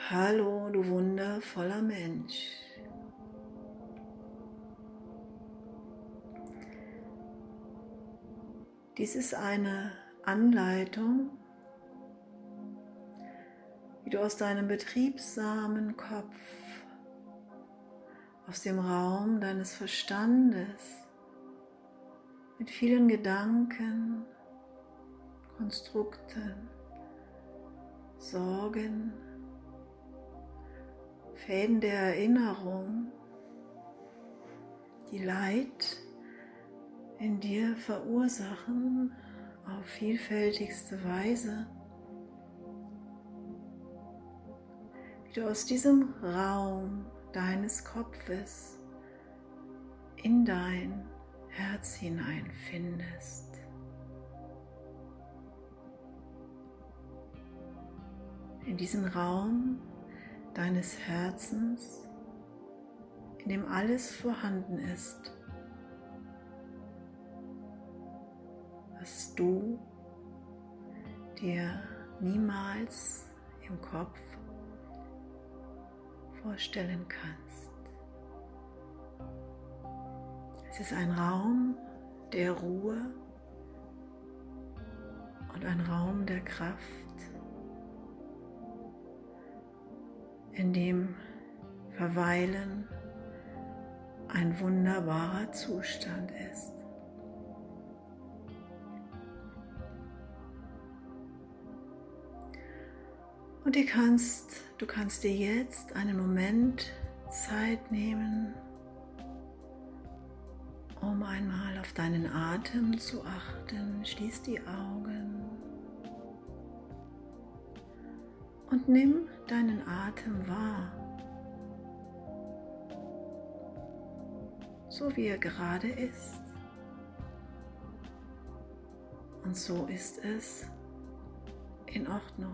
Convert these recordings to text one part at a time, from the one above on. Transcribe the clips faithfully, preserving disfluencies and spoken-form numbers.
Hallo, du wundervoller Mensch. Dies ist eine Anleitung, wie du aus deinem betriebsamen Kopf, aus dem Raum deines Verstandes, mit vielen Gedanken, Konstrukten, Sorgen, Fäden der Erinnerung, die Leid in dir verursachen auf vielfältigste Weise, wie du aus diesem Raum deines Kopfes in dein Herz hinein findest. In diesen Raum deines Herzens, in dem alles vorhanden ist, was du dir niemals im Kopf vorstellen kannst. Es ist ein Raum der Ruhe und ein Raum der Kraft, in dem Verweilen ein wunderbarer Zustand ist. Und du kannst, du kannst dir jetzt einen Moment Zeit nehmen, um einmal auf deinen Atem zu achten. Schließ die Augen und nimm deinen Atem wahr, so wie er gerade ist. Und so ist es in Ordnung.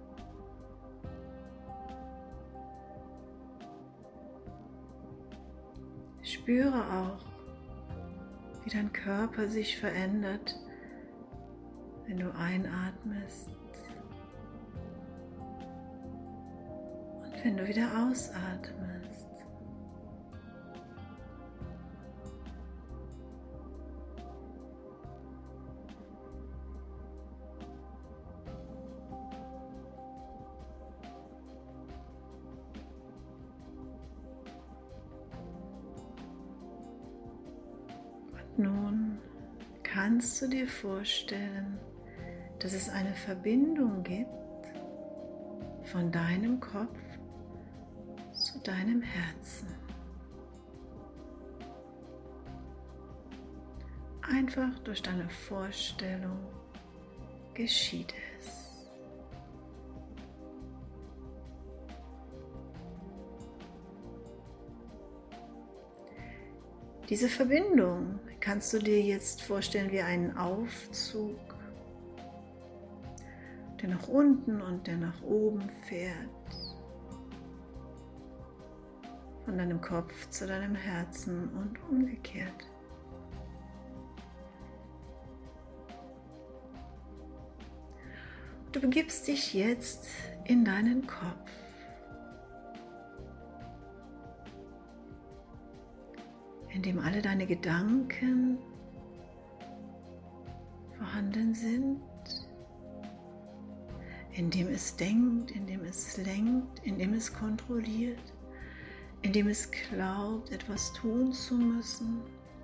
Spüre auch, wie dein Körper sich verändert, wenn du einatmest und wenn du wieder ausatmest. Nun kannst du dir vorstellen, dass es eine Verbindung gibt von deinem Kopf zu deinem Herzen. Einfach durch deine Vorstellung geschieht es. Diese Verbindung kannst du dir jetzt vorstellen wie einen Aufzug, der nach unten und der nach oben fährt, von deinem Kopf zu deinem Herzen und umgekehrt. Du begibst dich jetzt in deinen Kopf. In dem alle deine Gedanken vorhanden sind, in dem es denkt, in dem es lenkt, in dem es kontrolliert, in dem es glaubt, etwas tun zu müssen,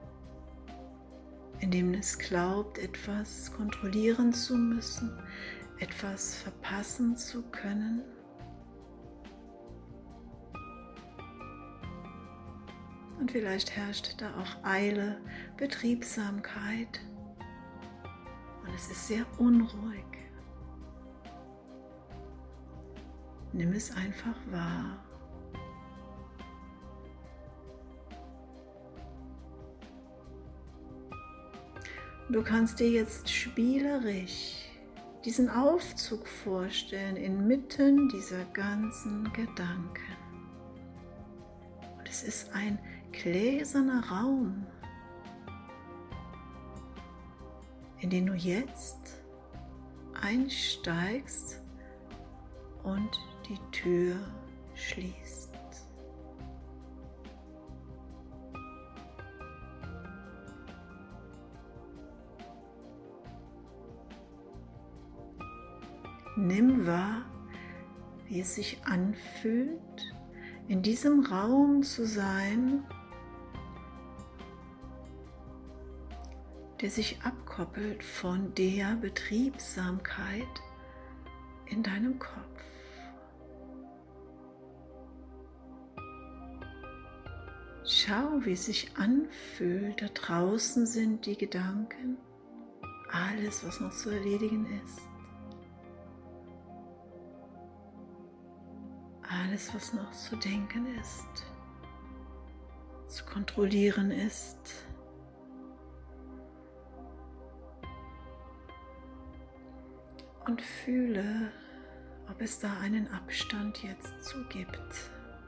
in dem es glaubt, etwas kontrollieren zu müssen, etwas verpassen zu können. Und vielleicht herrscht da auch Eile, Betriebsamkeit und es ist sehr unruhig. Nimm es einfach wahr. Du kannst dir jetzt spielerisch diesen Aufzug vorstellen inmitten dieser ganzen Gedanken. Und es ist ein gläserner Raum, in den du jetzt einsteigst und die Tür schließt. Nimm wahr, wie es sich anfühlt, in diesem Raum zu sein, der sich abkoppelt von der Betriebsamkeit in deinem Kopf. Schau, wie es sich anfühlt. Da draußen sind die Gedanken, alles, was noch zu erledigen ist. Alles, was noch zu denken ist, zu kontrollieren ist. Und fühle, ob es da einen Abstand jetzt zu gibt.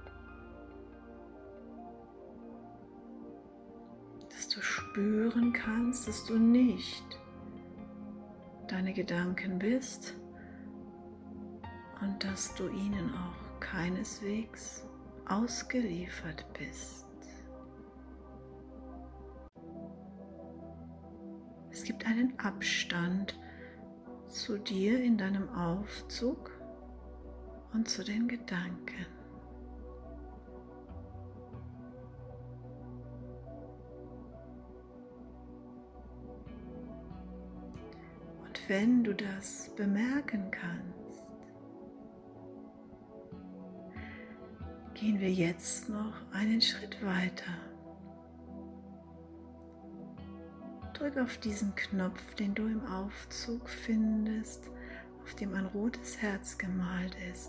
Dass du spüren kannst, dass du nicht deine Gedanken bist und dass du ihnen auch keineswegs ausgeliefert bist. Es gibt einen Abstand zu dir in deinem Aufzug und zu den Gedanken. Und wenn du das bemerken kannst, gehen wir jetzt noch einen Schritt weiter. Drück auf diesen Knopf, den du im Aufzug findest, auf dem ein rotes Herz gemalt ist.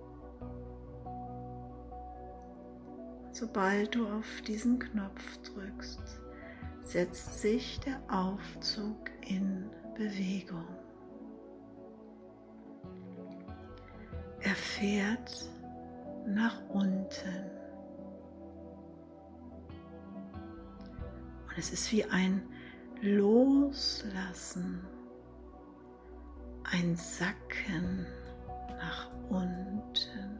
Sobald du auf diesen Knopf drückst, setzt sich der Aufzug in Bewegung. Er fährt nach unten. Und es ist wie ein Loslassen, ein Sacken nach unten,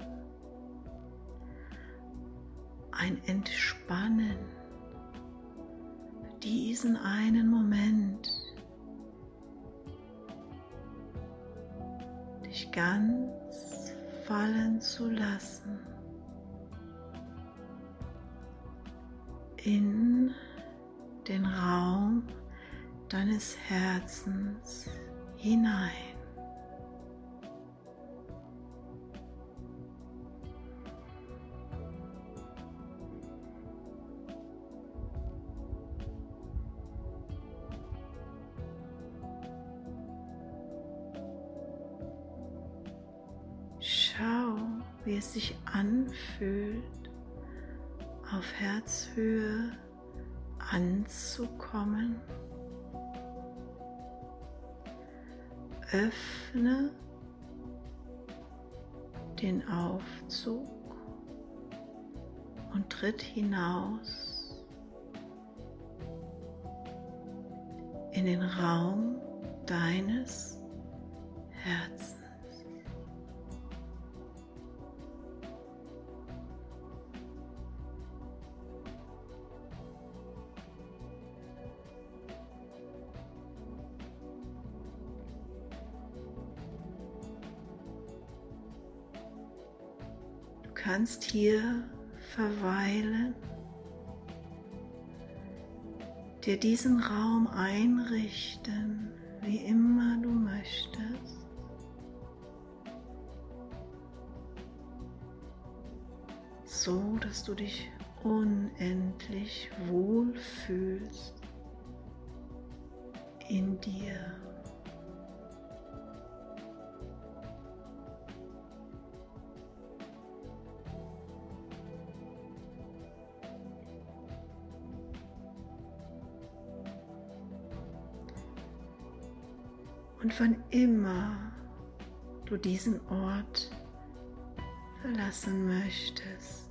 ein Entspannen, diesen einen Moment, dich ganz fallen zu lassen in den Raum deines Herzens hinein. Schau, wie es sich anfühlt, auf Herzhöhe anzukommen. Öffne den Aufzug und tritt hinaus in den Raum deines Herzens. Du kannst hier verweilen, dir diesen Raum einrichten, wie immer du möchtest. So, dass du dich unendlich wohlfühlst in dir. Und wann immer du diesen Ort verlassen möchtest,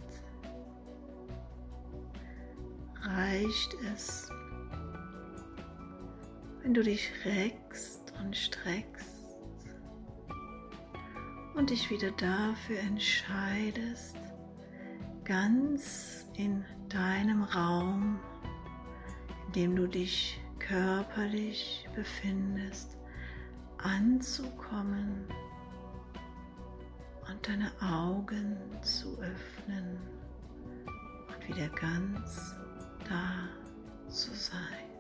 reicht es, wenn du dich reckst und streckst und dich wieder dafür entscheidest, ganz in deinem Raum, in dem du dich körperlich befindest, anzukommen und deine Augen zu öffnen und wieder ganz da zu sein.